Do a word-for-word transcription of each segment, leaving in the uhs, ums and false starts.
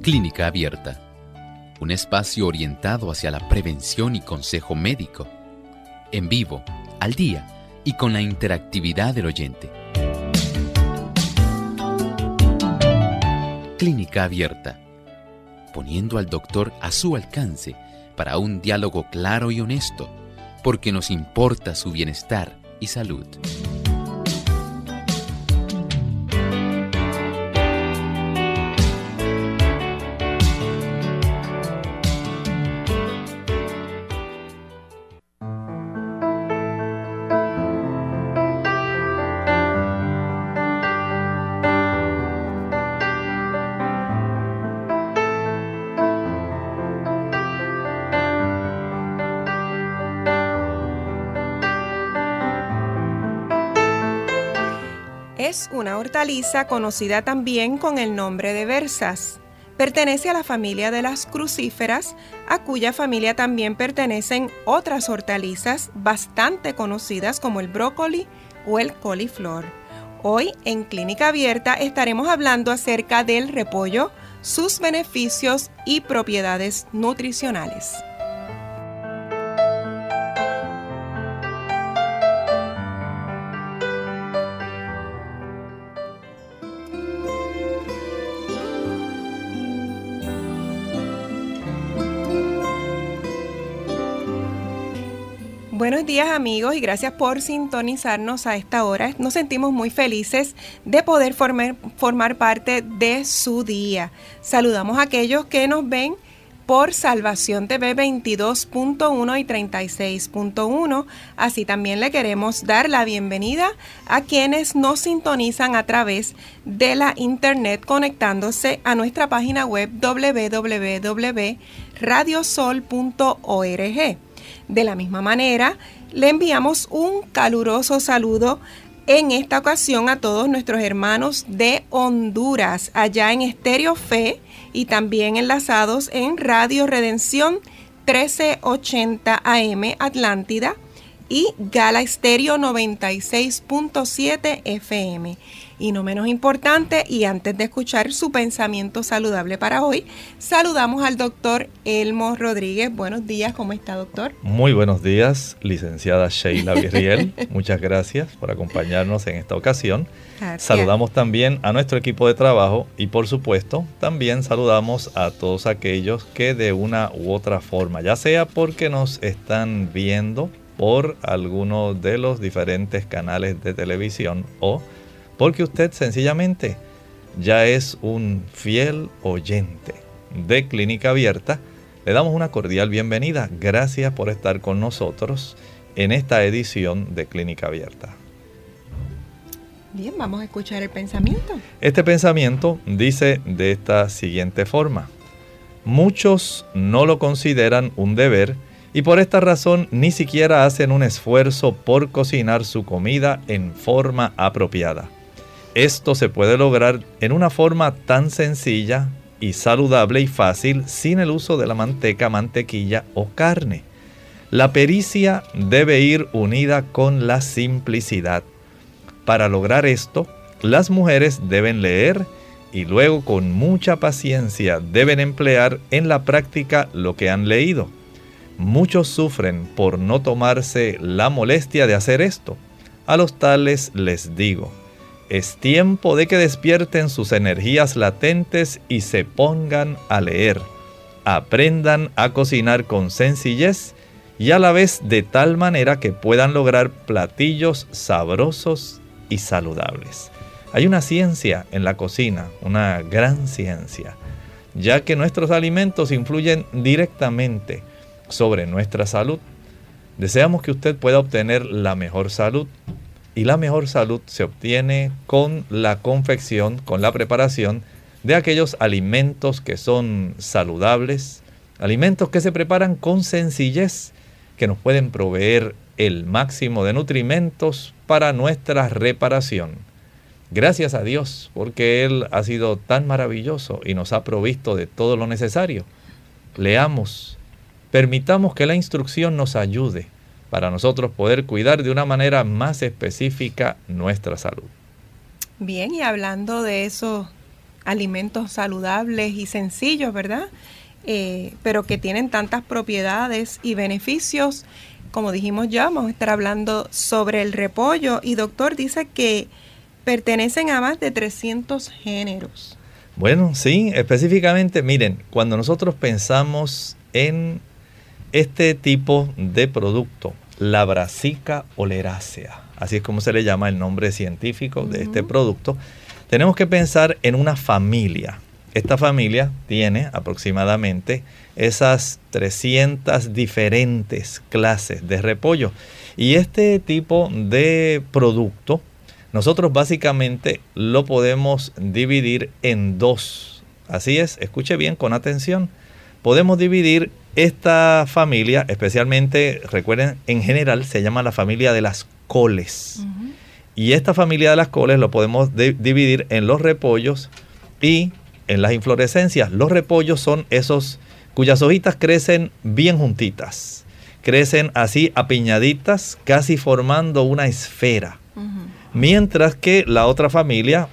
Clínica Abierta, un espacio orientado hacia la prevención y consejo médico, en vivo, al día y con la interactividad del oyente. Clínica Abierta, poniendo al doctor a su alcance para un diálogo claro y honesto, porque nos importa su bienestar y salud. Es una hortaliza conocida también con el nombre de berzas. Pertenece a la familia de las crucíferas, a cuya familia también pertenecen otras hortalizas bastante conocidas como el brócoli o el coliflor. Hoy en Clínica Abierta estaremos hablando acerca del repollo, sus beneficios y propiedades nutricionales. Buenos días amigos y gracias por sintonizarnos a esta hora. Nos sentimos muy felices de poder formar, formar parte de su día. Saludamos a aquellos que nos ven por Salvación T V veintidós punto uno y treinta y seis punto uno. Así también le queremos dar la bienvenida a quienes nos sintonizan a través de la internet conectándose a nuestra página web doble u doble u doble u punto radio sol punto org. De la misma manera, le enviamos un caluroso saludo en esta ocasión a todos nuestros hermanos de Honduras, allá en Estéreo Fe y también enlazados en Radio Redención trece ochenta A M Atlántida y Gala Estéreo noventa y seis punto siete F M. Y no menos importante, y antes de escuchar su pensamiento saludable para hoy, saludamos al doctor Elmo Rodríguez. Buenos días, ¿cómo está, doctor? Muy buenos días, licenciada Sheila Virriel. Muchas gracias por acompañarnos en esta ocasión. Gracias. Saludamos también a nuestro equipo de trabajo y, por supuesto, también saludamos a todos aquellos que de una u otra forma, ya sea porque nos están viendo por alguno de los diferentes canales de televisión o porque usted sencillamente ya es un fiel oyente de Clínica Abierta, le damos una cordial bienvenida. Gracias por estar con nosotros en esta edición de Clínica Abierta. Bien, vamos a escuchar el pensamiento. Este pensamiento dice de esta siguiente forma: muchos no lo consideran un deber y por esta razón ni siquiera hacen un esfuerzo por cocinar su comida en forma apropiada. Esto se puede lograr en una forma tan sencilla y saludable y fácil sin el uso de la manteca, mantequilla o carne. La pericia debe ir unida con la simplicidad. Para lograr esto, las mujeres deben leer y luego con mucha paciencia deben emplear en la práctica lo que han leído. Muchos sufren por no tomarse la molestia de hacer esto. A los tales les digo: es tiempo de que despierten sus energías latentes y se pongan a leer. Aprendan a cocinar con sencillez y a la vez de tal manera que puedan lograr platillos sabrosos y saludables. Hay una ciencia en la cocina, una gran ciencia, ya que nuestros alimentos influyen directamente sobre nuestra salud. Deseamos que usted pueda obtener la mejor salud. Y la mejor salud se obtiene con la confección, con la preparación de aquellos alimentos que son saludables, alimentos que se preparan con sencillez, que nos pueden proveer el máximo de nutrimentos para nuestra reparación. Gracias a Dios, porque Él ha sido tan maravilloso y nos ha provisto de todo lo necesario. Leamos, permitamos que la instrucción nos ayude para nosotros poder cuidar de una manera más específica nuestra salud. Bien, y hablando de esos alimentos saludables y sencillos, ¿verdad? Eh, pero que tienen tantas propiedades y beneficios. Como dijimos ya, vamos a estar hablando sobre el repollo. Y doctor, dice que pertenecen a más de trescientos géneros. Bueno, sí, específicamente, miren, cuando nosotros pensamos en este tipo de producto, la Brassica oleracea, así es como se le llama el nombre científico de uh-huh. este producto, tenemos que pensar en una familia. Esta familia tiene aproximadamente esas trescientas diferentes clases de repollo. Y este tipo de producto, nosotros básicamente lo podemos dividir en dos. Así es, escuche bien con atención. Podemos dividir esta familia, especialmente, recuerden, en general se llama la familia de las coles. Uh-huh. Y esta familia de las coles lo podemos de- dividir en los repollos y en las inflorescencias. Los repollos son esos cuyas hojitas crecen bien juntitas. Crecen así apiñaditas, casi formando una esfera. Uh-huh. Mientras que la otra familia,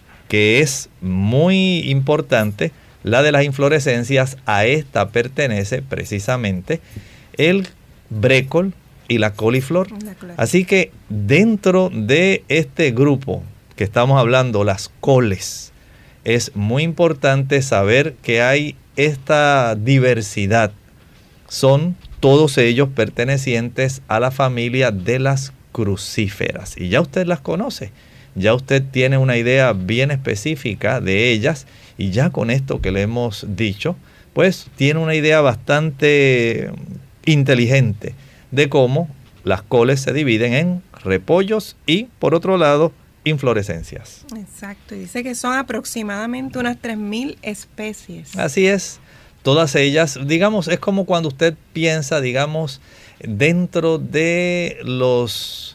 que es muy importante, la de las inflorescencias, a esta pertenece precisamente el brécol y la coliflor. Así que dentro de este grupo que estamos hablando, las coles, es muy importante saber que hay esta diversidad. Son todos ellos pertenecientes a la familia de las crucíferas. Y ya usted las conoce. Ya usted tiene una idea bien específica de ellas. Y ya con esto que le hemos dicho, pues tiene una idea bastante inteligente de cómo las coles se dividen en repollos y, por otro lado, inflorescencias. Exacto, y dice que son aproximadamente unas tres mil especies. Así es, todas ellas, digamos, es como cuando usted piensa, digamos, dentro de los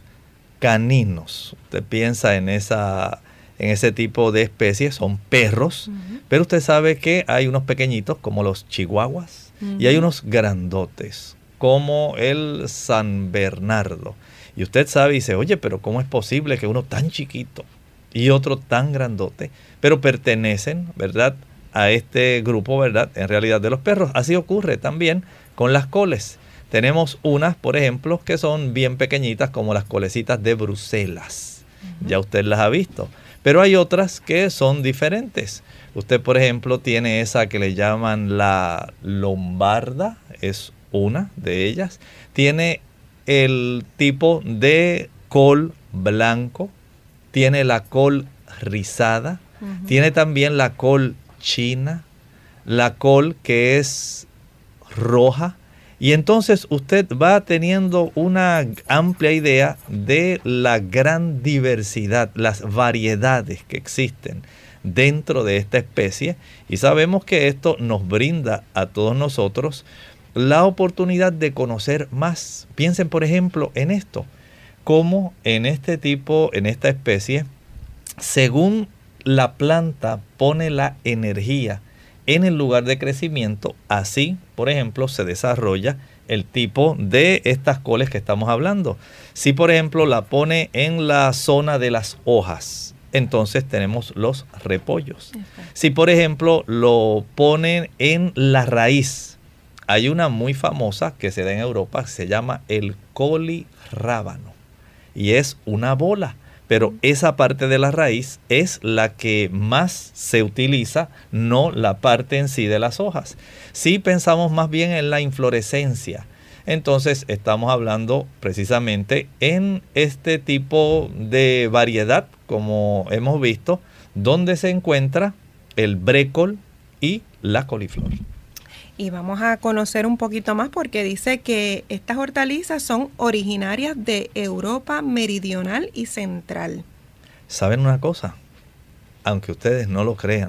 caninos. Usted piensa en esa, en ese tipo de especies, son perros, uh-huh. pero usted sabe que hay unos pequeñitos como los chihuahuas uh-huh. y hay unos grandotes como el San Bernardo. Y usted sabe y dice, oye, pero ¿cómo es posible que uno tan chiquito y otro tan grandote, pero pertenecen, ¿verdad?, a este grupo, ¿verdad?, en realidad de los perros? Así ocurre también con las coles. Tenemos unas, por ejemplo, que son bien pequeñitas, como las colecitas de Bruselas. Uh-huh. Ya usted las ha visto. Pero hay otras que son diferentes. Usted, por ejemplo, tiene esa que le llaman la lombarda, es una de ellas. Tiene el tipo de col blanco, tiene la col rizada, uh-huh. tiene también la col china, la col que es roja, y entonces usted va teniendo una amplia idea de la gran diversidad, las variedades que existen dentro de esta especie, y sabemos que esto nos brinda a todos nosotros la oportunidad de conocer más. Piensen, por ejemplo, en esto, cómo en este tipo, en esta especie, según la planta pone la energía en el lugar de crecimiento, así, por ejemplo, se desarrolla el tipo de estas coles que estamos hablando. Si, por ejemplo, la pone en la zona de las hojas, entonces tenemos los repollos. Okay. Si, por ejemplo, lo ponen en la raíz, hay una muy famosa que se da en Europa, que se llama el colirábano, y es una bola, pero esa parte de la raíz es la que más se utiliza, no la parte en sí de las hojas. Si pensamos más bien en la inflorescencia, entonces estamos hablando precisamente en este tipo de variedad, como hemos visto, donde se encuentra el brécol y la coliflor. Y vamos a conocer un poquito más porque dice que estas hortalizas son originarias de Europa meridional y central. ¿Saben una cosa? Aunque ustedes no lo crean,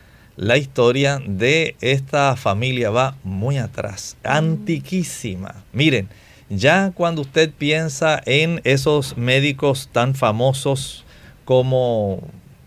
la historia de esta familia va muy atrás, mm. antiquísima. Miren, ya cuando usted piensa en esos médicos tan famosos como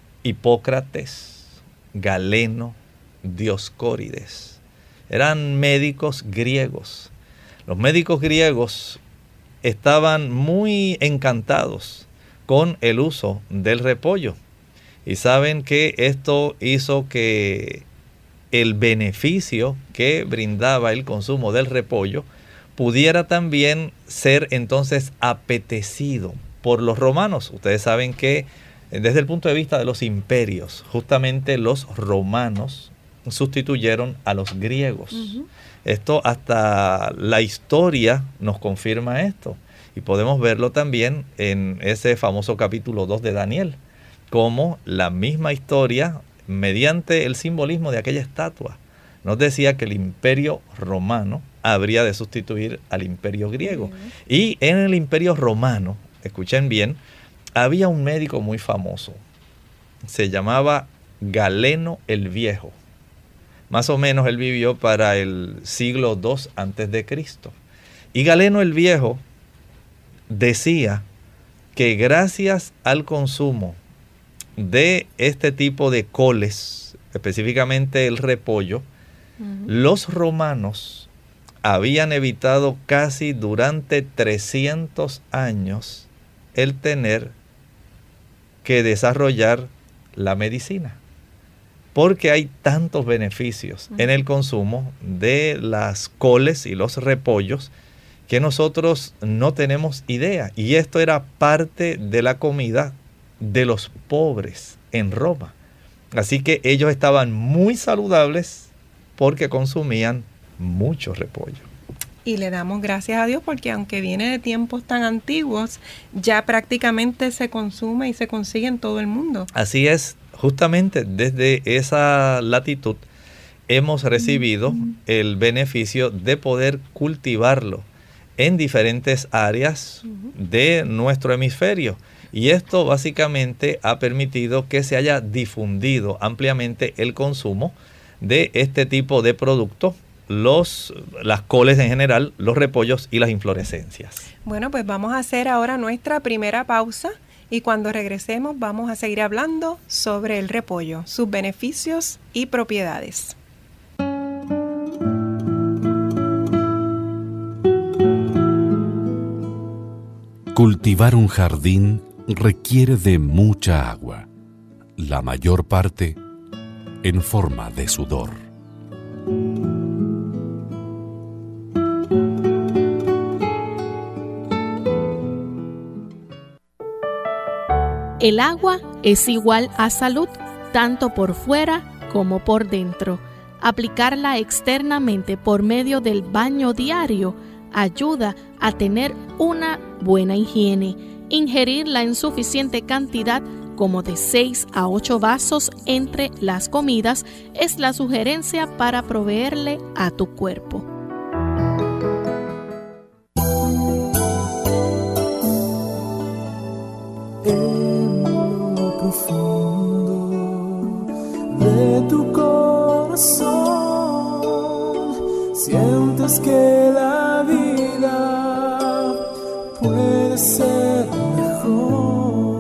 Hipócrates, Galeno, Dioscórides, eran médicos griegos. Los médicos griegos estaban muy encantados con el uso del repollo. Y saben que esto hizo que el beneficio que brindaba el consumo del repollo pudiera también ser entonces apetecido por los romanos. Ustedes saben que desde el punto de vista de los imperios, justamente los romanos sustituyeron a los griegos. Uh-huh. Esto hasta la historia nos confirma esto. Y podemos verlo también en ese famoso capítulo dos de Daniel, como la misma historia, mediante el simbolismo de aquella estatua, nos decía que el imperio romano habría de sustituir al imperio griego. Uh-huh. Y en el imperio romano, escuchen bien, había un médico muy famoso. Se llamaba Galeno el Viejo. Más o menos él vivió para el siglo dos antes de Cristo. Y Galeno el Viejo decía que gracias al consumo de este tipo de coles, específicamente el repollo, uh-huh. los romanos habían evitado casi durante trescientos años el tener que desarrollar la medicina, porque hay tantos beneficios uh-huh. en el consumo de las coles y los repollos que nosotros no tenemos idea. Y esto era parte de la comida de los pobres en Roma. Así que ellos estaban muy saludables porque consumían mucho repollo. Y le damos gracias a Dios porque aunque viene de tiempos tan antiguos, ya prácticamente se consume y se consigue en todo el mundo. Así es, justamente desde esa latitud hemos recibido uh-huh. el beneficio de poder cultivarlo en diferentes áreas uh-huh. de nuestro hemisferio. Y esto básicamente ha permitido que se haya difundido ampliamente el consumo de este tipo de productos, los, las coles en general, los repollos y las inflorescencias. Bueno, pues vamos a hacer ahora nuestra primera pausa y cuando regresemos vamos a seguir hablando sobre el repollo, sus beneficios y propiedades. Cultivar un jardín requiere de mucha agua, la mayor parte en forma de sudor. El agua es igual a salud, tanto por fuera como por dentro. Aplicarla externamente por medio del baño diario ayuda a tener una buena higiene. Ingerirla en suficiente cantidad, como de seis a ocho vasos entre las comidas, es la sugerencia para proveerle a tu cuerpo. En lo profundo de tu corazón, sientes que la vida puede ser mejor.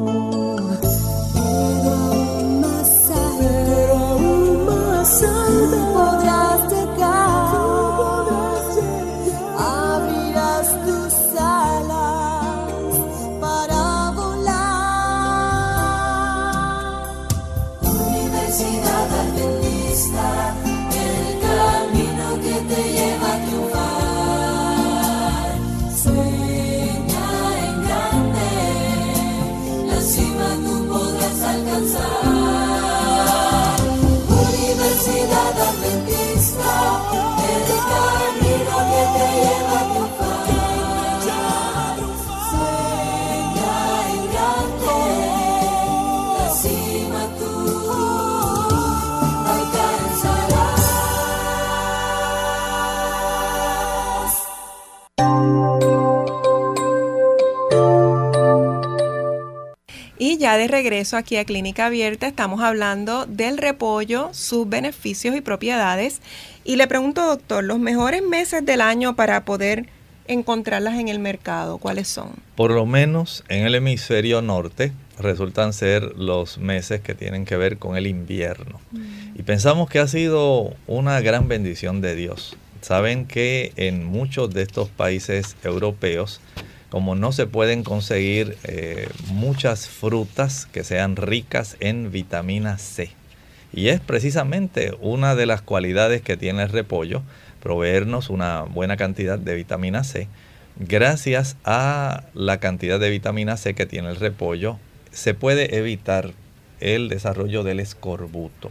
Ya de regreso aquí a Clínica Abierta, estamos hablando del repollo, sus beneficios y propiedades. Y le pregunto, doctor, los mejores meses del año para poder encontrarlas en el mercado, ¿cuáles son? Por lo menos en el hemisferio norte resultan ser los meses que tienen que ver con el invierno. Mm. Y pensamos que ha sido una gran bendición de Dios. Saben que en muchos de estos países europeos como no se pueden conseguir eh, muchas frutas que sean ricas en vitamina C. Y es precisamente una de las cualidades que tiene el repollo, proveernos una buena cantidad de vitamina C. Gracias a la cantidad de vitamina C que tiene el repollo, se puede evitar el desarrollo del escorbuto.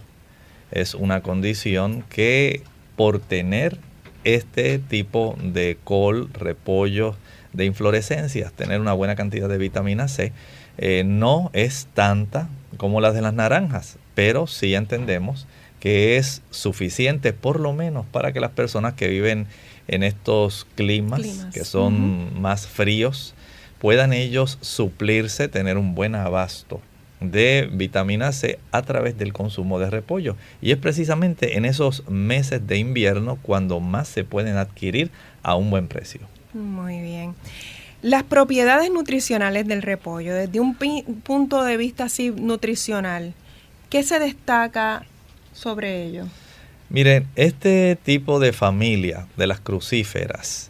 Es una condición que por tener este tipo de col, repollo, de inflorescencias, tener una buena cantidad de vitamina C, eh, no es tanta como las de las naranjas, pero sí entendemos que es suficiente por lo menos para que las personas que viven en estos climas, climas. que son uh-huh. más fríos, puedan ellos suplirse, tener un buen abasto de vitamina C a través del consumo de repollo. Y es precisamente en esos meses de invierno cuando más se pueden adquirir a un buen precio. Muy bien. Las propiedades nutricionales del repollo, desde un pi- punto de vista así nutricional, ¿qué se destaca sobre ello? Miren, este tipo de familia de las crucíferas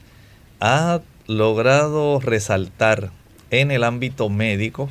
ha logrado resaltar en el ámbito médico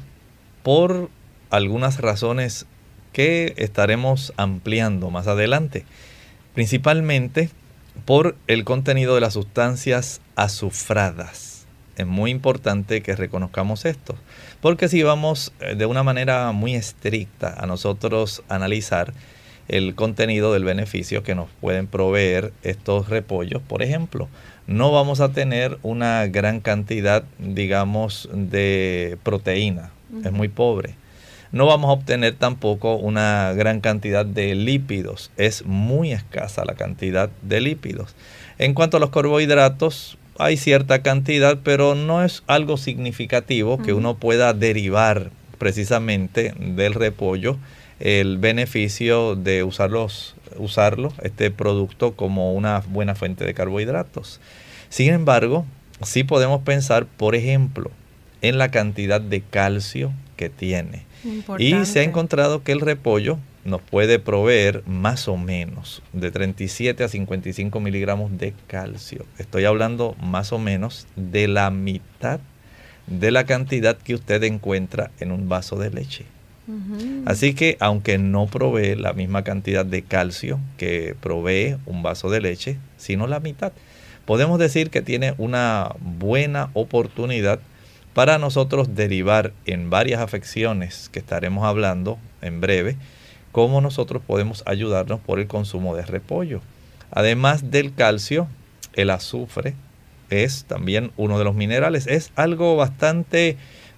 por algunas razones que estaremos ampliando más adelante, principalmente por el contenido de las sustancias azufradas. Es muy importante que reconozcamos esto, porque si vamos de una manera muy estricta a nosotros analizar el contenido del beneficio que nos pueden proveer estos repollos, por ejemplo, no vamos a tener una gran cantidad, digamos, de proteína, uh-huh. es muy pobre. No vamos a obtener tampoco una gran cantidad de lípidos, es muy escasa la cantidad de lípidos. En cuanto a los carbohidratos, hay cierta cantidad, pero no es algo significativo uh-huh. que uno pueda derivar precisamente del repollo el beneficio de usarlos, usarlo, este producto, como una buena fuente de carbohidratos. Sin embargo, sí podemos pensar, por ejemplo, en la cantidad de calcio que tiene. Importante. Y se ha encontrado que el repollo nos puede proveer más o menos de treinta y siete a cincuenta y cinco miligramos de calcio. Estoy hablando más o menos de la mitad de la cantidad que usted encuentra en un vaso de leche. Uh-huh. Así que aunque no provee la misma cantidad de calcio que provee un vaso de leche, sino la mitad, podemos decir que tiene una buena oportunidad para nosotros derivar en varias afecciones que estaremos hablando en breve, cómo nosotros podemos ayudarnos por el consumo de repollo. Además del calcio, el azufre es también uno de los minerales. Es algo bastante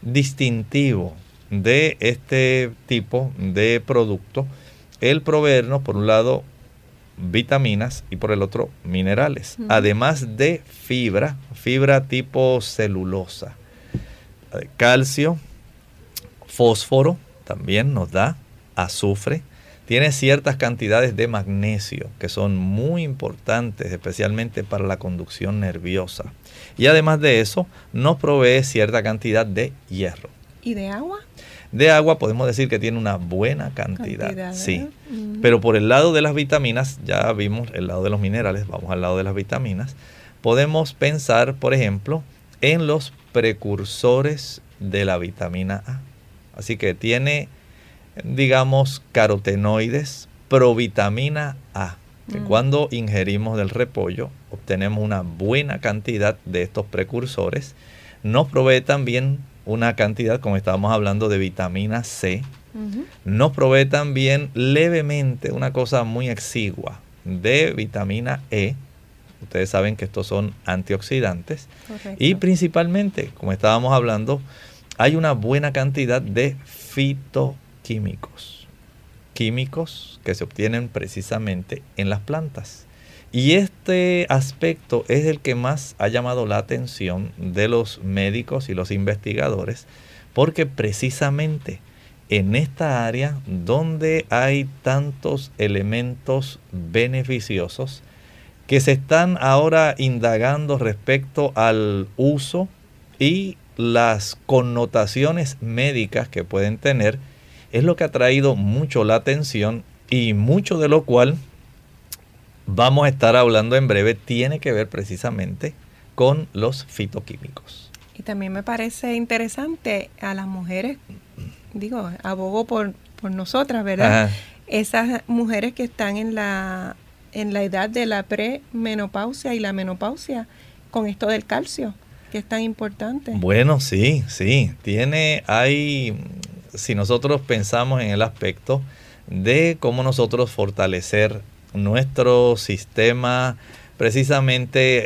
distintivo de este tipo de producto, el proveernos por un lado vitaminas y por el otro minerales, uh-huh. además de fibra, fibra tipo celulosa. Calcio, fósforo también nos da, azufre, tiene ciertas cantidades de magnesio que son muy importantes, especialmente para la conducción nerviosa. Y además de eso, nos provee cierta cantidad de hierro. ¿Y de agua? De agua podemos decir que tiene una buena cantidad, cantidad sí. Uh-huh. Pero por el lado de las vitaminas, ya vimos el lado de los minerales, vamos al lado de las vitaminas, podemos pensar, por ejemplo, en los precursores de la vitamina A. Así que tiene, digamos, carotenoides, provitamina A, que mm. cuando ingerimos del repollo obtenemos una buena cantidad de estos precursores. Nos provee también una cantidad, como estábamos hablando, de vitamina C. Uh-huh. Nos provee también levemente una cosa muy exigua de vitamina E. Ustedes saben que estos son antioxidantes. Correcto. Y principalmente, como estábamos hablando, hay una buena cantidad de fitoquímicos. Químicos que se obtienen precisamente en las plantas. Y este aspecto es el que más ha llamado la atención de los médicos y los investigadores, porque precisamente en esta área donde hay tantos elementos beneficiosos, que se están ahora indagando respecto al uso y las connotaciones médicas que pueden tener, es lo que ha traído mucho la atención, y mucho de lo cual vamos a estar hablando en breve tiene que ver precisamente con los fitoquímicos. Y también me parece interesante a las mujeres, digo, abogo por, por nosotras, ¿verdad? Ajá. Esas mujeres que están en la, en la edad de la premenopausia y la menopausia, con esto del calcio, que es tan importante. Bueno, sí, sí. Tiene, hay, si nosotros pensamos en el aspecto de cómo nosotros fortalecer nuestro sistema, precisamente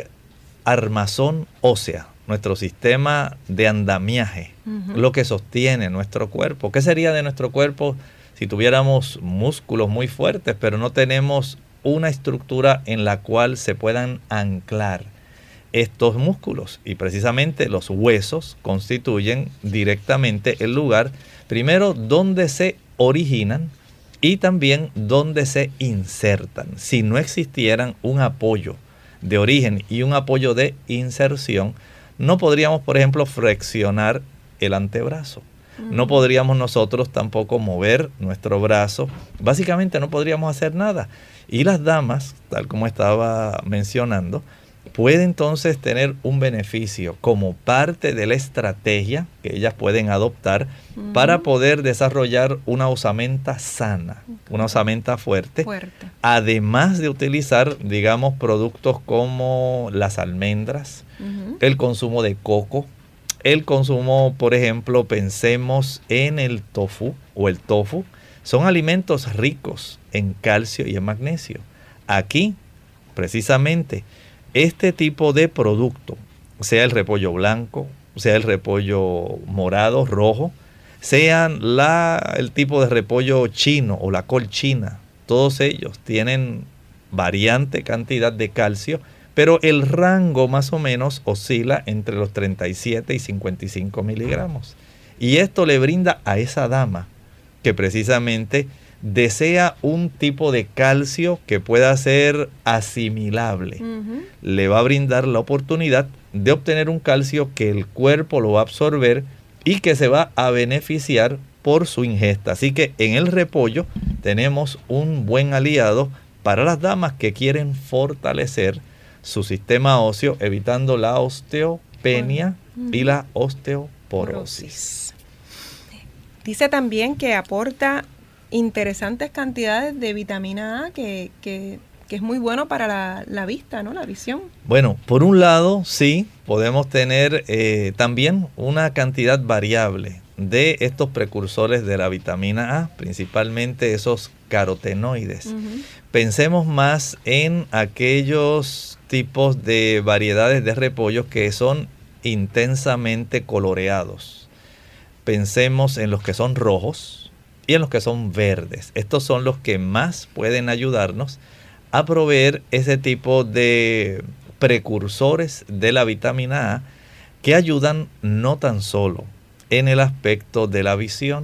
armazón ósea, nuestro sistema de andamiaje, uh-huh. lo que sostiene nuestro cuerpo. ¿Qué sería de nuestro cuerpo si tuviéramos músculos muy fuertes, pero no tenemos una estructura en la cual se puedan anclar estos músculos? Y precisamente los huesos constituyen directamente el lugar, primero, donde se originan y también donde se insertan. Si no existieran un apoyo de origen y un apoyo de inserción, no podríamos, por ejemplo, flexionar el antebrazo. No podríamos nosotros tampoco mover nuestro brazo. Básicamente no podríamos hacer nada. Y las damas, tal como estaba mencionando, puede entonces tener un beneficio como parte de la estrategia que ellas pueden adoptar uh-huh. para poder desarrollar una osamenta sana, okay. una osamenta fuerte, fuerte, además de utilizar, digamos, productos como las almendras, uh-huh. el consumo de coco, el consumo, por ejemplo, pensemos en el tofu o el tofu, son alimentos ricos en calcio y en magnesio. Aquí, precisamente, este tipo de producto, sea el repollo blanco, sea el repollo morado, rojo, sean la, el tipo de repollo chino o la col china, todos ellos tienen variante cantidad de calcio, pero el rango más o menos oscila entre los treinta y siete y cincuenta y cinco miligramos. Y esto le brinda a esa dama que precisamente desea un tipo de calcio que pueda ser asimilable. Uh-huh. Le va a brindar la oportunidad de obtener un calcio que el cuerpo lo va a absorber y que se va a beneficiar por su ingesta. Así que en el repollo tenemos un buen aliado para las damas que quieren fortalecer su sistema óseo, evitando la osteopenia uh-huh. y la osteoporosis. Dice también que aporta interesantes cantidades de vitamina A que, que, que es muy bueno para la, la vista, ¿no? La visión. Bueno, por un lado, sí, podemos tener eh, también una cantidad variable de estos precursores de la vitamina A, principalmente esos carotenoides. Uh-huh. Pensemos más en aquellos tipos de variedades de repollos que son intensamente coloreados. Pensemos en los que son rojos y en los que son verdes. Estos son los que más pueden ayudarnos a proveer ese tipo de precursores de la vitamina A que ayudan no tan solo en el aspecto de la visión.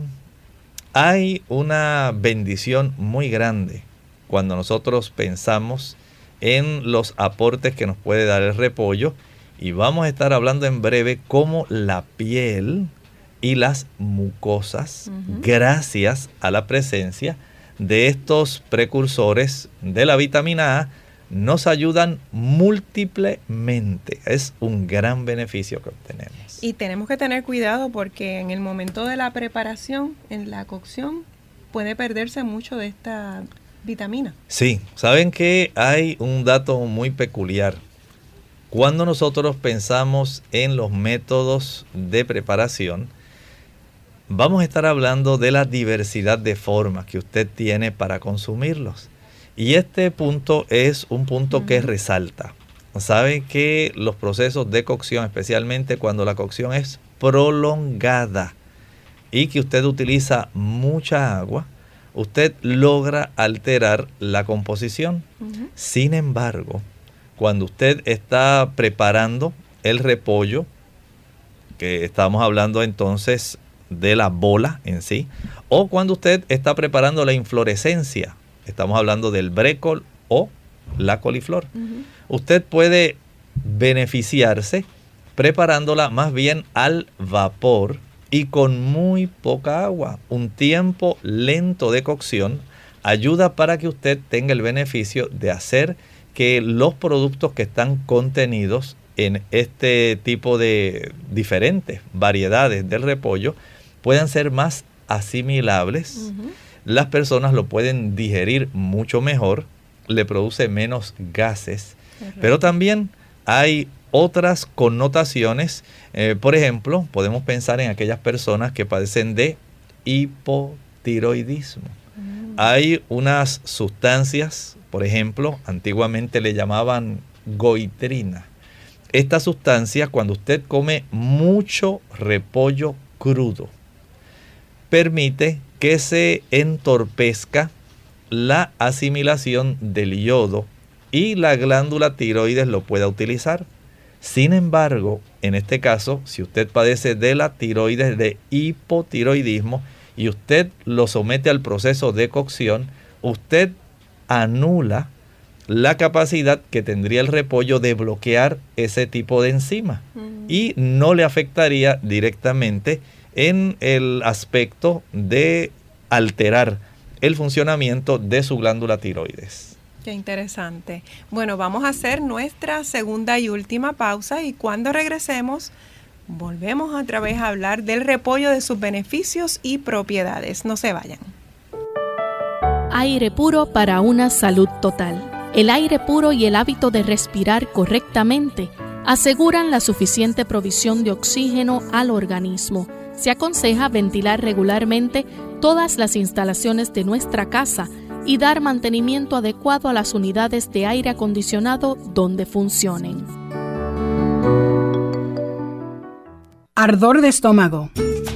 Hay una bendición muy grande cuando nosotros pensamos en los aportes que nos puede dar el repollo, y vamos a estar hablando en breve cómo la piel y las mucosas, uh-huh. gracias a la presencia de estos precursores de la vitamina A, nos ayudan múltiplemente. Es un gran beneficio que obtenemos. Y tenemos que tener cuidado porque en el momento de la preparación, en la cocción, puede perderse mucho de esta vitamina. Sí, saben que hay un dato muy peculiar. Cuando nosotros pensamos en los métodos de preparación, vamos a estar hablando de la diversidad de formas que usted tiene para consumirlos. Y este punto es un punto uh-huh. que resalta. Sabe que los procesos de cocción, especialmente cuando la cocción es prolongada y que usted utiliza mucha agua, usted logra alterar la composición. Uh-huh. Sin embargo, cuando usted está preparando el repollo, que estamos hablando entonces de la bola en sí, o cuando usted está preparando la inflorescencia, estamos hablando del brécol o la coliflor, uh-huh. usted puede beneficiarse preparándola más bien al vapor y con muy poca agua. Un tiempo lento de cocción ayuda para que usted tenga el beneficio de hacer que los productos que están contenidos en este tipo de diferentes variedades del repollo puedan ser más asimilables. Uh-huh. Las personas lo pueden digerir mucho mejor, le produce menos gases. Uh-huh. Pero también hay otras connotaciones. Eh, por ejemplo, podemos pensar en aquellas personas que padecen de hipotiroidismo. Uh-huh. Hay unas sustancias, por ejemplo, antiguamente le llamaban goitrina. Esta sustancia, cuando usted come mucho repollo crudo, permite que se entorpezca la asimilación del yodo y la glándula tiroides lo pueda utilizar. Sin embargo, en este caso, si usted padece de la tiroides, de hipotiroidismo, y usted lo somete al proceso de cocción, usted anula la capacidad que tendría el repollo de bloquear ese tipo de enzima mm. y no le afectaría directamente en el aspecto de alterar el funcionamiento de su glándula tiroides. Qué interesante. Bueno, vamos a hacer nuestra segunda y última pausa y cuando regresemos volvemos otra vez a hablar del repollo, de sus beneficios y propiedades. No se vayan. Aire puro para una salud total. El aire puro y el hábito de respirar correctamente aseguran la suficiente provisión de oxígeno al organismo. Se aconseja ventilar regularmente todas las instalaciones de nuestra casa y dar mantenimiento adecuado a las unidades de aire acondicionado donde funcionen. Ardor de estómago.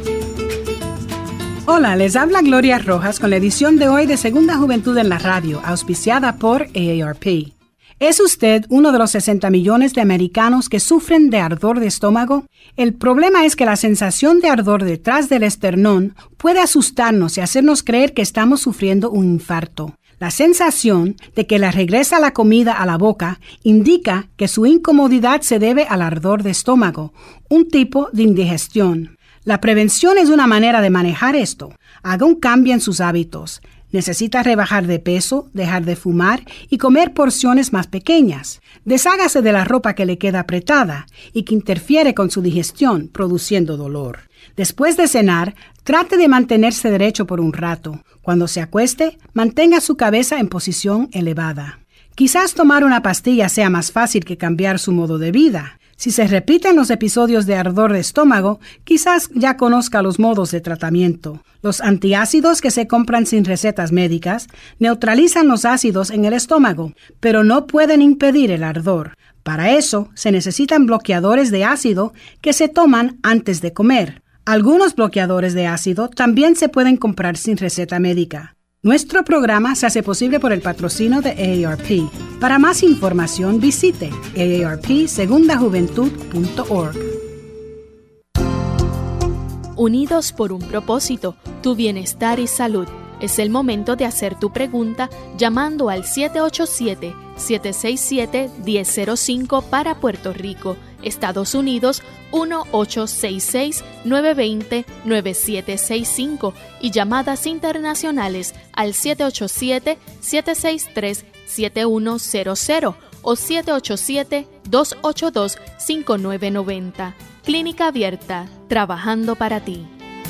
Hola, les habla Gloria Rojas con la edición de hoy de Segunda Juventud en la Radio, auspiciada por A A R P. ¿Es usted uno de los sesenta millones de americanos que sufren de ardor de estómago? El problema es que la sensación de ardor detrás del esternón puede asustarnos y hacernos creer que estamos sufriendo un infarto. La sensación de que le regresa la comida a la boca indica que su incomodidad se debe al ardor de estómago, un tipo de indigestión. La prevención es una manera de manejar esto. Haga un cambio en sus hábitos. Necesita rebajar de peso, dejar de fumar y comer porciones más pequeñas. Deshágase de la ropa que le queda apretada y que interfiere con su digestión, produciendo dolor. Después de cenar, trate de mantenerse derecho por un rato. Cuando se acueste, mantenga su cabeza en posición elevada. Quizás tomar una pastilla sea más fácil que cambiar su modo de vida. Si se repiten los episodios de ardor de estómago, quizás ya conozca los modos de tratamiento. Los antiácidos que se compran sin recetas médicas neutralizan los ácidos en el estómago, pero no pueden impedir el ardor. Para eso, se necesitan bloqueadores de ácido que se toman antes de comer. Algunos bloqueadores de ácido también se pueden comprar sin receta médica. Nuestro programa se hace posible por el patrocinio de A A R P. Para más información visite a a r p segunda juventud punto org. Unidos por un propósito, tu bienestar y salud. Es el momento de hacer tu pregunta llamando al siete ocho siete, siete seis siete, uno cero cero cinco para Puerto Rico, Estados Unidos uno ocho seis seis, nueve dos cero, nueve siete seis cinco y llamadas internacionales al siete ocho siete, siete seis tres, siete uno cero cero o siete ocho siete, dos ocho dos, cinco nueve nueve cero. Clínica Abierta, trabajando para ti.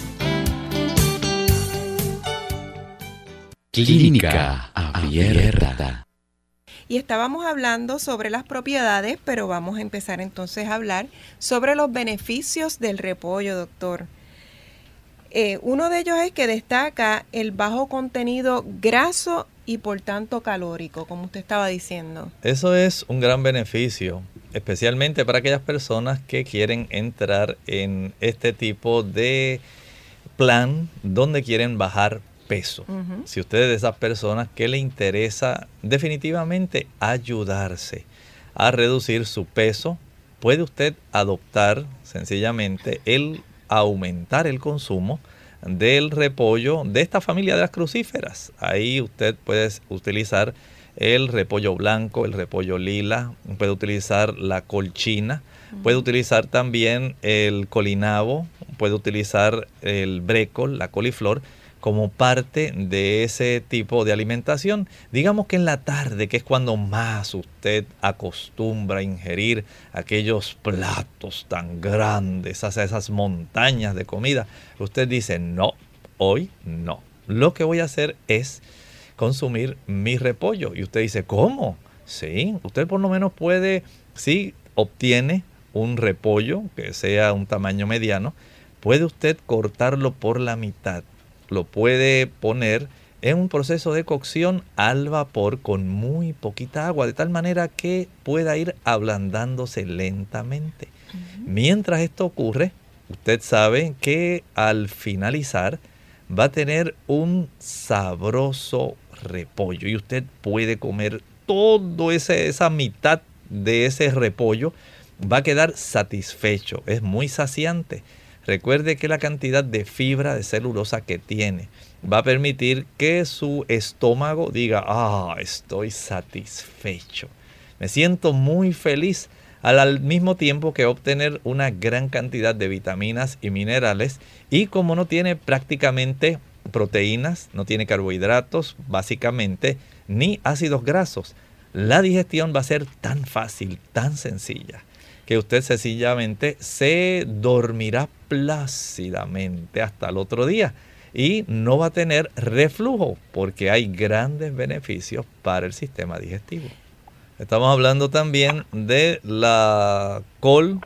Clínica Abierta. Y estábamos hablando sobre las propiedades, pero vamos a empezar entonces a hablar sobre los beneficios del repollo, doctor. Eh, uno de ellos es que destaca el bajo contenido graso y por tanto calórico, como usted estaba diciendo. Eso es un gran beneficio, especialmente para aquellas personas que quieren entrar en este tipo de plan donde quieren bajar peso. Uh-huh. Si usted es de esas personas que le interesa definitivamente ayudarse a reducir su peso, puede usted adoptar sencillamente el aumentar el consumo del repollo de esta familia de las crucíferas. Ahí usted puede utilizar el repollo blanco, el repollo lila, puede utilizar la colchina, uh-huh. puede utilizar también el colinabo, puede utilizar el brécol, la coliflor. como parte de ese tipo de alimentación. Digamos que en la tarde, que es cuando más usted acostumbra a ingerir aquellos platos tan grandes, hacia esas montañas de comida, usted dice, no, hoy no. Lo que voy a hacer es consumir mi repollo. Y usted dice, ¿cómo? Sí, usted por lo menos puede, si obtiene un repollo que sea un tamaño mediano, puede usted cortarlo por la mitad. Lo puede poner en un proceso de cocción al vapor con muy poquita agua, de tal manera que pueda ir ablandándose lentamente. Uh-huh. Mientras esto ocurre, usted sabe que al finalizar va a tener un sabroso repollo y usted puede comer todo ese, esa mitad de ese repollo, va a quedar satisfecho, es muy saciante. Recuerde que la cantidad de fibra de celulosa que tiene va a permitir que su estómago diga, ah, estoy satisfecho, me siento muy feliz, al, al mismo tiempo que obtener una gran cantidad de vitaminas y minerales. Y como no tiene prácticamente proteínas, no tiene carbohidratos básicamente, ni ácidos grasos, la digestión va a ser tan fácil, tan sencilla, que usted sencillamente se dormirá plácidamente hasta el otro día y no va a tener reflujo, porque hay grandes beneficios para el sistema digestivo. Estamos hablando también de la col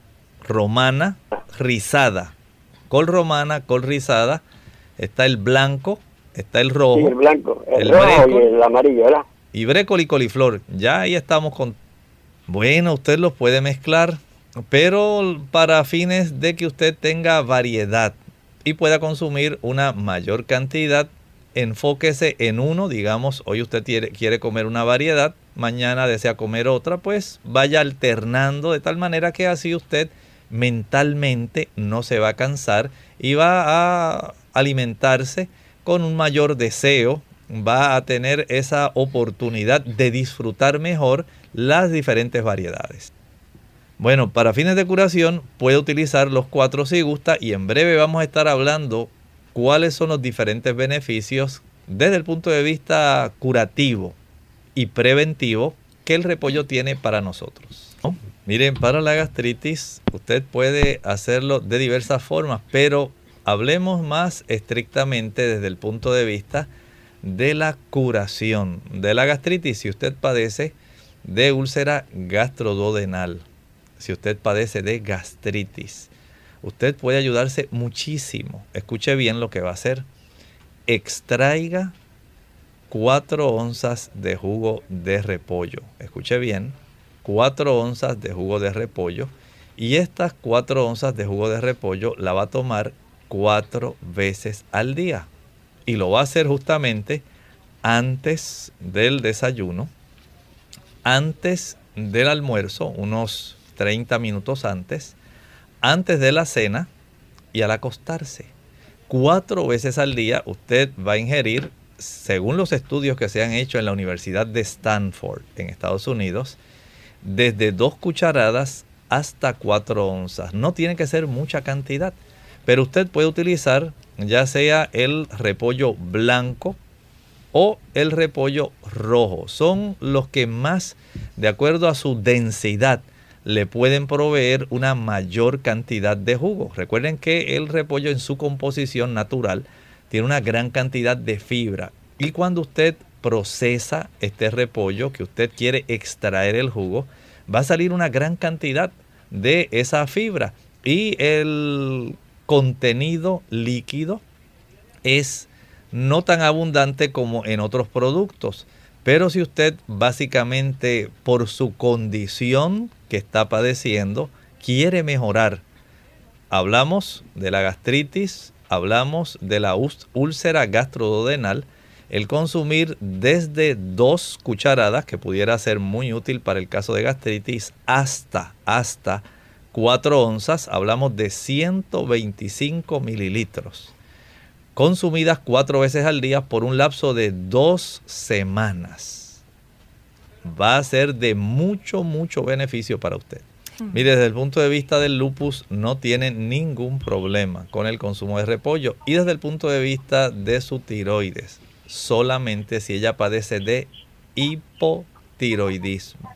romana rizada. Col romana, col rizada, está el blanco, está el rojo. Sí, el blanco, el, el rojo brécol, y el amarillo, ¿verdad? Y brécol y coliflor. Ya ahí estamos con... Bueno, usted los puede mezclar, pero para fines de que usted tenga variedad y pueda consumir una mayor cantidad, enfóquese en uno. Digamos, hoy usted quiere, quiere comer una variedad, mañana desea comer otra, pues vaya alternando de tal manera que así usted mentalmente no se va a cansar y va a alimentarse con un mayor deseo, va a tener esa oportunidad de disfrutar mejor las diferentes variedades. Bueno, para fines de curación puede utilizar los cuatro si gusta, y en breve vamos a estar hablando cuáles son los diferentes beneficios desde el punto de vista curativo y preventivo que el repollo tiene para nosotros. ¿No? Miren, para la gastritis usted puede hacerlo de diversas formas, pero hablemos más estrictamente desde el punto de vista de la curación de la gastritis. Si usted padece de úlcera gastroduodenal, si usted padece de gastritis, usted puede ayudarse muchísimo. Escuche bien lo que va a hacer. Extraiga cuatro onzas de jugo de repollo. Escuche bien, cuatro onzas de jugo de repollo. Y estas cuatro onzas de jugo de repollo la va a tomar cuatro veces al día. Y lo va a hacer justamente antes del desayuno, antes del almuerzo, unos treinta minutos antes, antes de la cena y al acostarse. Cuatro veces al día usted va a ingerir, según los estudios que se han hecho en la Universidad de Stanford en Estados Unidos, desde dos cucharadas hasta cuatro onzas. No tiene que ser mucha cantidad, pero usted puede utilizar ya sea el repollo blanco o el repollo rojo. Son los que más, de acuerdo a su densidad, le pueden proveer una mayor cantidad de jugo. Recuerden que el repollo en su composición natural tiene una gran cantidad de fibra. Y cuando usted procesa este repollo que usted quiere extraer el jugo, va a salir una gran cantidad de esa fibra. Y el contenido líquido es no tan abundante como en otros productos. Pero si usted básicamente por su condición que está padeciendo quiere mejorar, hablamos de la gastritis, hablamos de la úlcera gastroduodenal, el consumir desde dos cucharadas, que pudiera ser muy útil para el caso de gastritis, hasta, hasta cuatro onzas, hablamos de ciento veinticinco mililitros. Consumidas cuatro veces al día por un lapso de dos semanas. Va a ser de mucho, mucho beneficio para usted. Mire, desde el punto de vista del lupus no tiene ningún problema con el consumo de repollo. Y desde el punto de vista de su tiroides, solamente si ella padece de hipotiroidismo.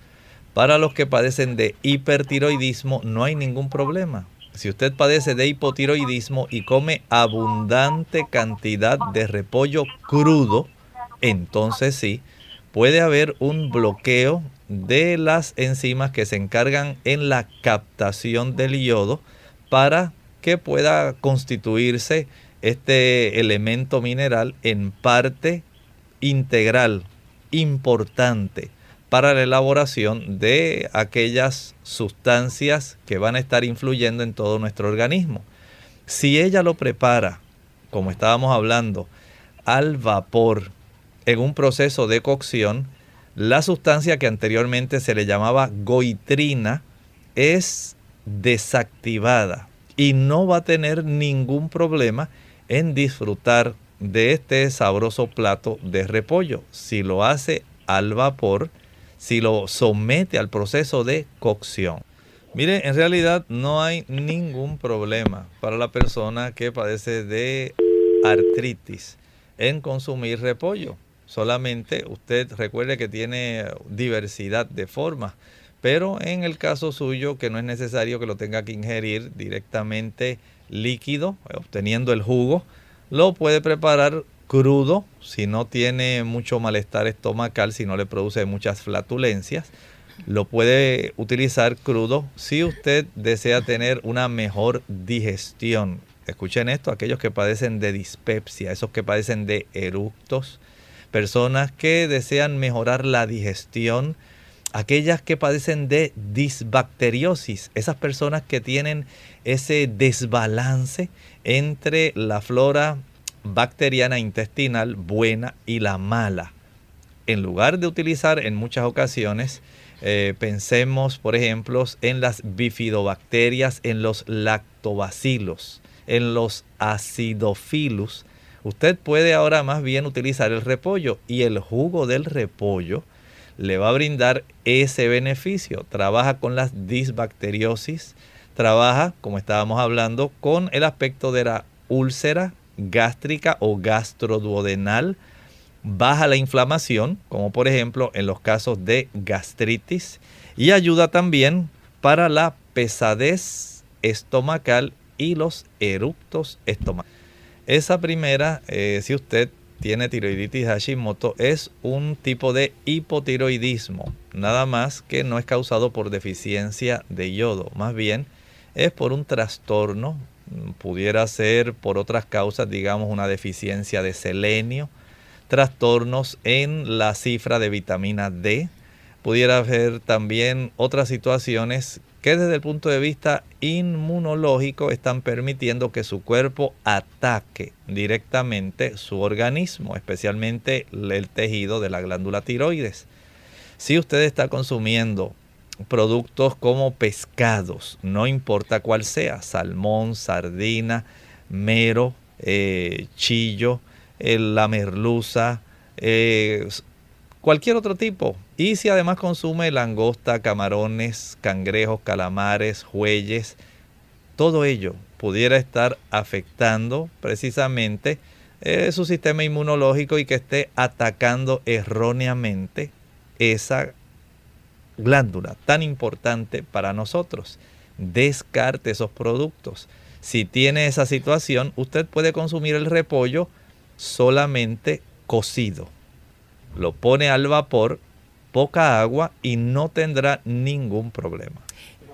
Para los que padecen de hipertiroidismo no hay ningún problema. Si usted padece de hipotiroidismo y come abundante cantidad de repollo crudo, entonces sí, puede haber un bloqueo de las enzimas que se encargan en la captación del yodo para que pueda constituirse este elemento mineral en parte integral, importante para la elaboración de aquellas sustancias que van a estar influyendo en todo nuestro organismo. Si ella lo prepara, como estábamos hablando, al vapor, en un proceso de cocción, la sustancia que anteriormente se le llamaba goitrina es desactivada y no va a tener ningún problema en disfrutar de este sabroso plato de repollo. Si lo hace al vapor, si lo somete al proceso de cocción. Mire, en realidad no hay ningún problema para la persona que padece de artritis en consumir repollo. Solamente usted recuerde que tiene diversidad de formas, pero en el caso suyo que no es necesario que lo tenga que ingerir directamente líquido, obteniendo el jugo, lo puede preparar crudo si no tiene mucho malestar estomacal, si no le produce muchas flatulencias. Lo puede utilizar crudo si usted desea tener una mejor digestión. Escuchen esto, aquellos que padecen de dispepsia, esos que padecen de eructos, personas que desean mejorar la digestión, aquellas que padecen de disbacteriosis, esas personas que tienen ese desbalance entre la flora bacteriana intestinal buena y la mala. En lugar de utilizar en muchas ocasiones, eh, pensemos por ejemplo en las bifidobacterias, en los lactobacilos, en los acidophilus. Usted puede ahora más bien utilizar el repollo y el jugo del repollo le va a brindar ese beneficio. Trabaja con las disbacteriosis, trabaja, como estábamos hablando, con el aspecto de la úlcera gástrica o gastroduodenal, baja la inflamación, como por ejemplo en los casos de gastritis, y ayuda también para la pesadez estomacal y los eructos estomacales. Esa primera, eh, si usted tiene tiroiditis Hashimoto, es un tipo de hipotiroidismo, nada más que no es causado por deficiencia de yodo, más bien es por un trastorno, pudiera ser por otras causas, digamos una deficiencia de selenio, trastornos en la cifra de vitamina D, pudiera haber también otras situaciones que desde el punto de vista inmunológico están permitiendo que su cuerpo ataque directamente su organismo, especialmente el tejido de la glándula tiroides. Si usted está consumiendo productos como pescados, no importa cuál sea, salmón, sardina, mero, eh, chillo, eh, la merluza, eh, cualquier otro tipo. Y si además consume langosta, camarones, cangrejos, calamares, jueyes, todo ello pudiera estar afectando precisamente eh, su sistema inmunológico y que esté atacando erróneamente esa glándula tan importante para nosotros. Descarte esos productos. Si tiene esa situación, usted puede consumir el repollo solamente cocido. Lo pone al vapor, poca agua y no tendrá ningún problema.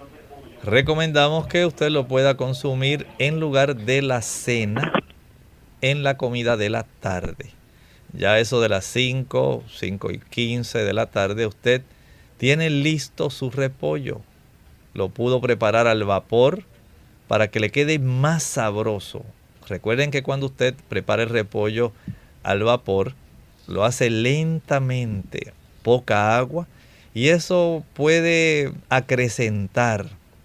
Recomendamos que usted lo pueda consumir en lugar de la cena, en la comida de la tarde. Ya eso de las cinco, cinco y quince de la tarde, usted tiene listo su repollo. Lo pudo preparar al vapor para que le quede más sabroso. Recuerden que cuando usted prepara el repollo al vapor, lo hace lentamente, poca agua, y eso puede acrecentar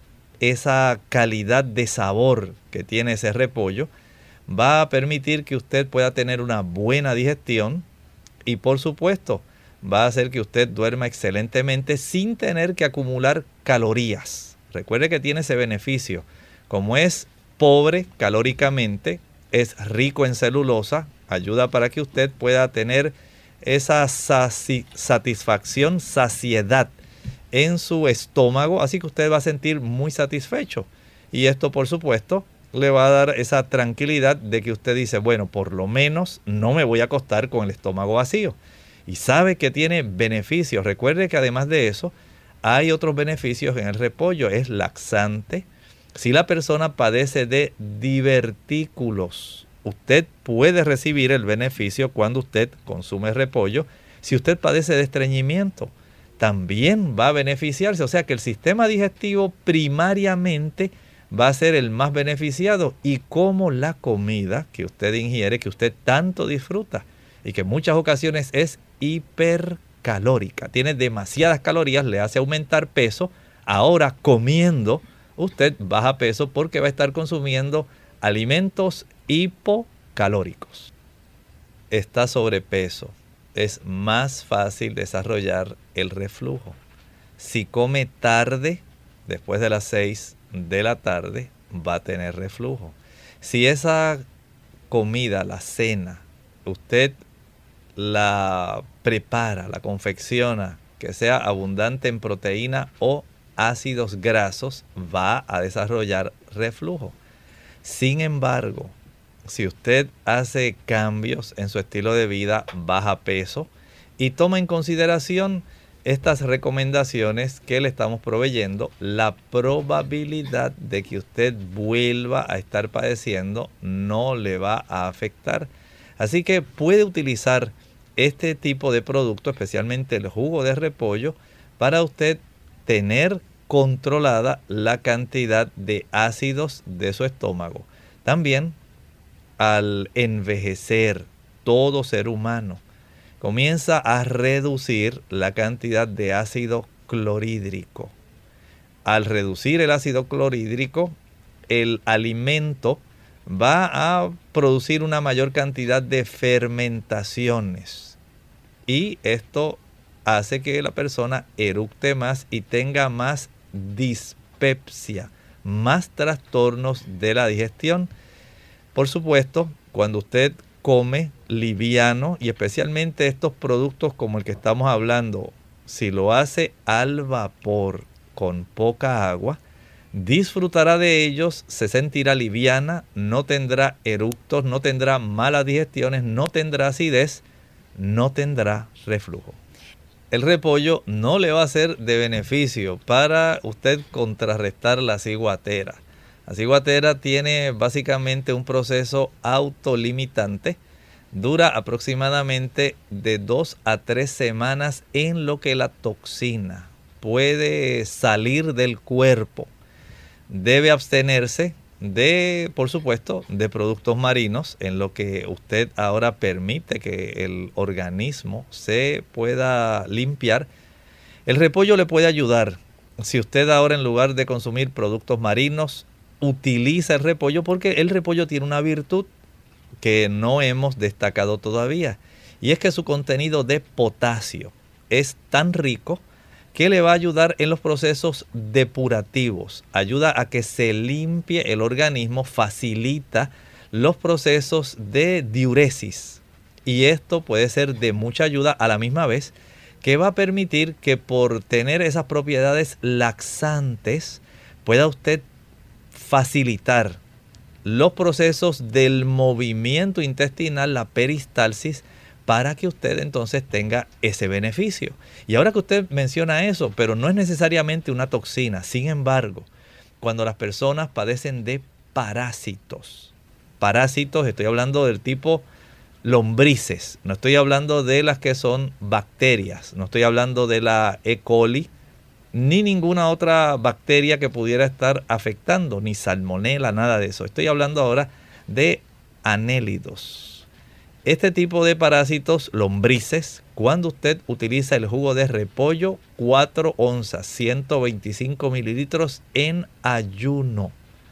esa calidad de sabor que tiene ese repollo. Va a permitir que usted pueda tener una buena digestión y por supuesto va a hacer que usted duerma excelentemente sin tener que acumular calorías. Recuerde que tiene ese beneficio. Como es pobre calóricamente, es rico en celulosa, ayuda para que usted pueda tener esa satisfacción, saciedad en su estómago, así que usted va a sentir muy satisfecho. Y esto, por supuesto, le va a dar esa tranquilidad de que usted dice, bueno, por lo menos no me voy a acostar con el estómago vacío. Y sabe que tiene beneficios. Recuerde que además de eso, hay otros beneficios en el repollo. Es laxante. Si la persona padece de divertículos, usted puede recibir el beneficio cuando usted consume repollo. Si usted padece de estreñimiento, también va a beneficiarse. O sea que el sistema digestivo primariamente va a ser el más beneficiado. Y como la comida que usted ingiere, que usted tanto disfruta y que en muchas ocasiones es hipercalórica, tiene demasiadas calorías, le hace aumentar peso. Ahora comiendo usted baja peso porque va a estar consumiendo alimentos hipocalóricos. Está sobrepeso, es más fácil desarrollar el reflujo. Si come tarde, después de las seis de la tarde, va a tener reflujo. Si esa comida, la cena, usted la prepara, la confecciona, que sea abundante en proteína o ácidos grasos, va a desarrollar reflujo. Sin embargo, si usted hace cambios en su estilo de vida, baja peso y toma en consideración estas recomendaciones que le estamos proveyendo, la probabilidad de que usted vuelva a estar padeciendo no le va a afectar. Así que puede utilizar este tipo de producto, especialmente el jugo de repollo, para usted tener controlada la cantidad de ácidos de su estómago. También, al envejecer, todo ser humano comienza a reducir la cantidad de ácido clorhídrico. Al reducir el ácido clorhídrico, el alimento va a producir una mayor cantidad de fermentaciones. Y esto hace que la persona eructe más y tenga más dispepsia, más trastornos de la digestión. Por supuesto, cuando usted come liviano y especialmente estos productos como el que estamos hablando, si lo hace al vapor con poca agua, disfrutará de ellos, se sentirá liviana, no tendrá eructos, no tendrá malas digestiones, no tendrá acidez, no tendrá reflujo. El repollo no le va a ser de beneficio para usted contrarrestar la ciguatera. La ciguatera tiene básicamente un proceso autolimitante. Dura aproximadamente de dos a tres semanas en lo que la toxina puede salir del cuerpo. Debe abstenerse de, por supuesto, de productos marinos, en lo que usted ahora permite que el organismo se pueda limpiar. El repollo le puede ayudar. Si usted ahora, en lugar de consumir productos marinos, utiliza el repollo, porque el repollo tiene una virtud que no hemos destacado todavía, y es que su contenido de potasio es tan rico que le va a ayudar en los procesos depurativos, ayuda a que se limpie el organismo, facilita los procesos de diuresis, y esto puede ser de mucha ayuda a la misma vez que va a permitir que, por tener esas propiedades laxantes, pueda usted facilitar los procesos del movimiento intestinal, la peristalsis, para que usted entonces tenga ese beneficio. Y ahora que usted menciona eso, pero no es necesariamente una toxina. Sin embargo, cuando las personas padecen de parásitos, parásitos, estoy hablando del tipo lombrices, no estoy hablando de las que son bacterias, no estoy hablando de la E. coli, ni ninguna otra bacteria que pudiera estar afectando, ni salmonela, nada de eso. Estoy hablando ahora de anélidos. Este tipo de parásitos, lombrices, cuando usted utiliza el jugo de repollo, cuatro onzas, ciento veinticinco mililitros en ayuno,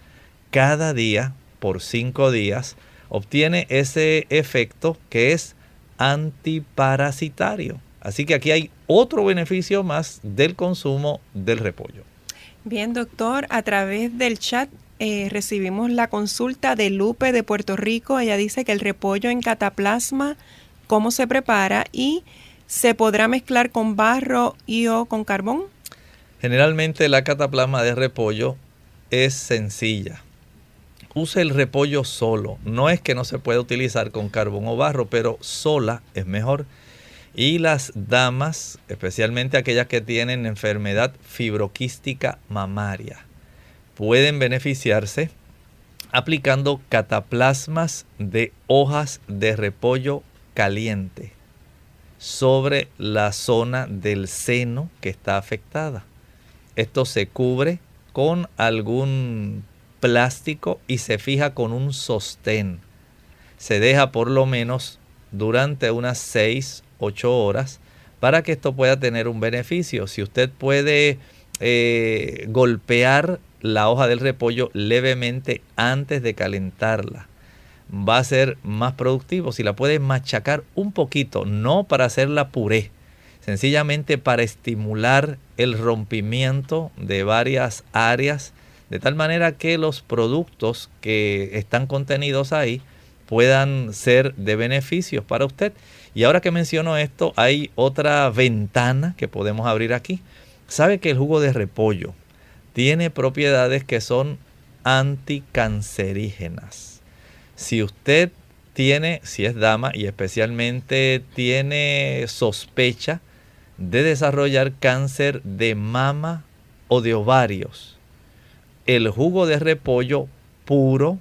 cada día por cinco días, obtiene ese efecto que es antiparasitario. Así que aquí hay otro beneficio más del consumo del repollo. Bien, doctor, a través del chat eh, recibimos la consulta de Lupe de Puerto Rico. Ella dice que el repollo en cataplasma, ¿cómo se prepara? Y ¿se podrá mezclar con barro y o con carbón? Generalmente la cataplasma de repollo es sencilla. Use el repollo solo. No es que no se pueda utilizar con carbón o barro, pero sola es mejor. Y las damas, especialmente aquellas que tienen enfermedad fibroquística mamaria, pueden beneficiarse aplicando cataplasmas de hojas de repollo caliente sobre la zona del seno que está afectada. Esto se cubre con algún plástico y se fija con un sostén. Se deja por lo menos durante unas seis, ocho horas para que esto pueda tener un beneficio. Si usted puede eh, golpear la hoja del repollo levemente antes de calentarla, va a ser más productivo. Si la puede machacar un poquito, no para hacerla puré, sencillamente para estimular el rompimiento de varias áreas, de tal manera que los productos que están contenidos ahí puedan ser de beneficios para usted. Y ahora que menciono esto, hay otra ventana que podemos abrir aquí. ¿Sabe que el jugo de repollo tiene propiedades que son anticancerígenas? Si usted tiene, si es dama y especialmente tiene sospecha de desarrollar cáncer de mama o de ovarios, el jugo de repollo puro,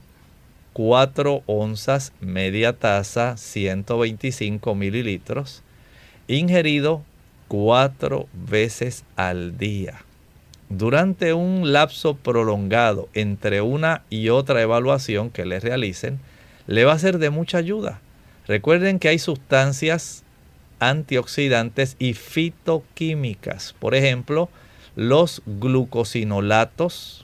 cuatro onzas, media taza, ciento veinticinco mililitros, ingerido cuatro veces al día. Durante un lapso prolongado entre una y otra evaluación que le realicen, le va a ser de mucha ayuda. Recuerden que hay sustancias antioxidantes y fitoquímicas. Por ejemplo, los glucosinolatos,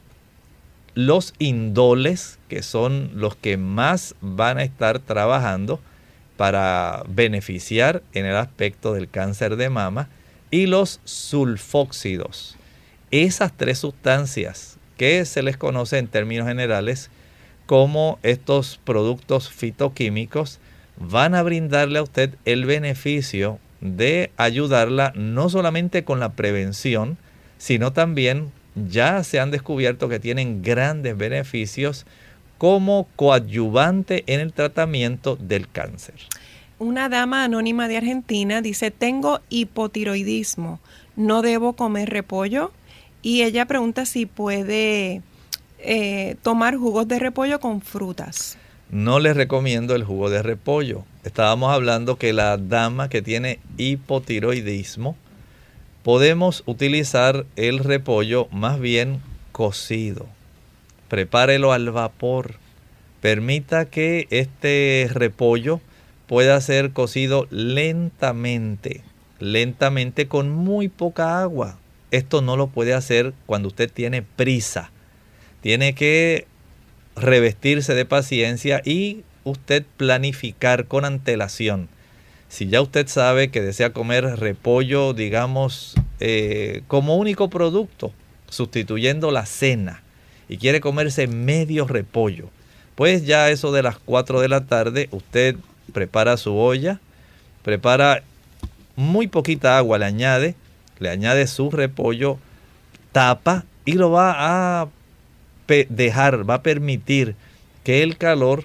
los indoles, que son los que más van a estar trabajando para beneficiar en el aspecto del cáncer de mama, y los sulfóxidos. Esas tres sustancias que se les conoce en términos generales como estos productos fitoquímicos van a brindarle a usted el beneficio de ayudarla no solamente con la prevención, sino también ya se han descubierto que tienen grandes beneficios como coadyuvante en el tratamiento del cáncer. Una dama anónima de Argentina dice, tengo hipotiroidismo, ¿no debo comer repollo? Y ella pregunta si puede eh, tomar jugos de repollo con frutas. No les recomiendo el jugo de repollo. Estábamos hablando que la dama que tiene hipotiroidismo, podemos utilizar el repollo más bien cocido. Prepárelo al vapor. Permita que este repollo pueda ser cocido lentamente, lentamente con muy poca agua. Esto no lo puede hacer cuando usted tiene prisa. Tiene que revestirse de paciencia y usted planificar con antelación. Si ya usted sabe que desea comer repollo, digamos, eh, como único producto, sustituyendo la cena, y quiere comerse medio repollo, pues ya eso de las cuatro de la tarde, usted prepara su olla, prepara muy poquita agua, le añade, le añade su repollo, tapa y lo va a dejar, va a permitir que el calor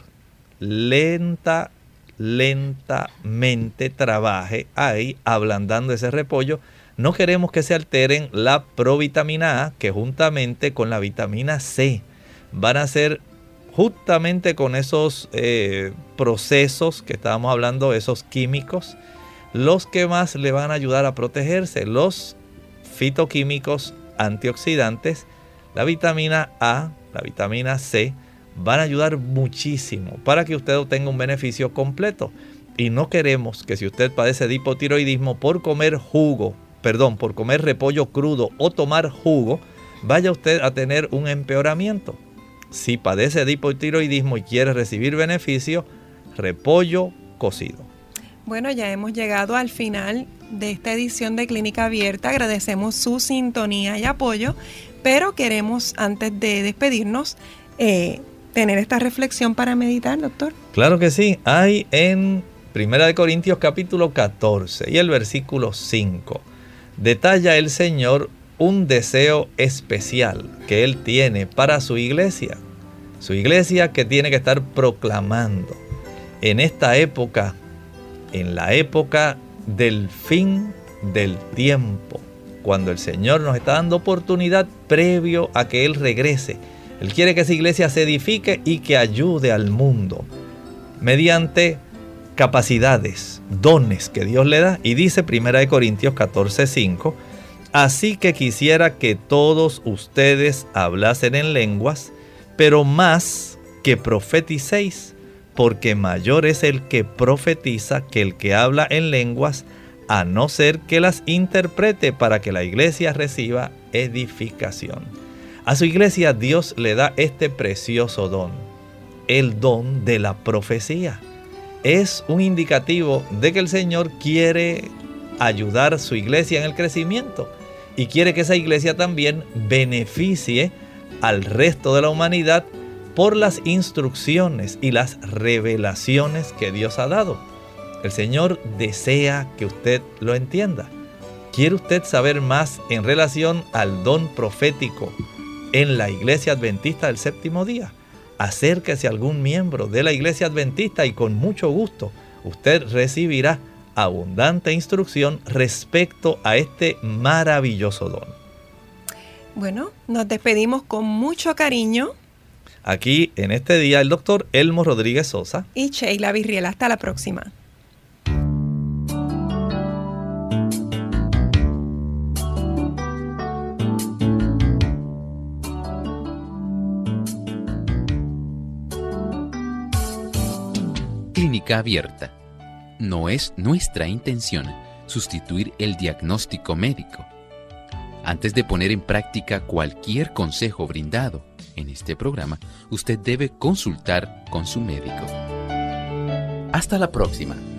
lenta, lentamente trabaje ahí, ablandando ese repollo. No queremos que se alteren la provitamina A, que juntamente con la vitamina C van a ser justamente con esos eh, procesos que estábamos hablando, esos químicos, los que más le van a ayudar a protegerse. Los fitoquímicos antioxidantes, la vitamina A, la vitamina C, van a ayudar muchísimo para que usted obtenga un beneficio completo. Y no queremos que si usted padece de hipotiroidismo por comer jugo, perdón, por comer repollo crudo o tomar jugo, vaya usted a tener un empeoramiento. Si padece de hipotiroidismo y quiere recibir beneficio, repollo cocido. Bueno, ya hemos llegado al final de esta edición de Clínica Abierta. Agradecemos su sintonía y apoyo, pero queremos, antes de despedirnos, eh, tener esta reflexión para meditar, doctor. Claro que sí. Hay en Primera de Corintios capítulo catorce y el versículo cinco. Detalla el Señor un deseo especial que Él tiene para su iglesia. Su iglesia que tiene que estar proclamando en esta época, en la época del fin del tiempo, cuando el Señor nos está dando oportunidad previo a que Él regrese. Él quiere que esa iglesia se edifique y que ayude al mundo mediante capacidades, dones que Dios le da. Y dice Primera de Corintios catorce cinco, así que quisiera que todos ustedes hablasen en lenguas, pero más que profeticéis, porque mayor es el que profetiza que el que habla en lenguas, a no ser que las interprete para que la iglesia reciba edificación. A su iglesia Dios le da este precioso don, el don de la profecía. Es un indicativo de que el Señor quiere ayudar a su iglesia en el crecimiento y quiere que esa iglesia también beneficie al resto de la humanidad por las instrucciones y las revelaciones que Dios ha dado. El Señor desea que usted lo entienda. ¿Quiere usted saber más en relación al don profético en la Iglesia Adventista del Séptimo Día? Acérquese a algún miembro de la Iglesia Adventista y con mucho gusto usted recibirá abundante instrucción respecto a este maravilloso don. Bueno, nos despedimos con mucho cariño. Aquí en este día el doctor Elmo Rodríguez Sosa y Sheila Virriel. Hasta la próxima. Clínica Abierta. No es nuestra intención sustituir el diagnóstico médico. Antes de poner en práctica cualquier consejo brindado en este programa, usted debe consultar con su médico. Hasta la próxima.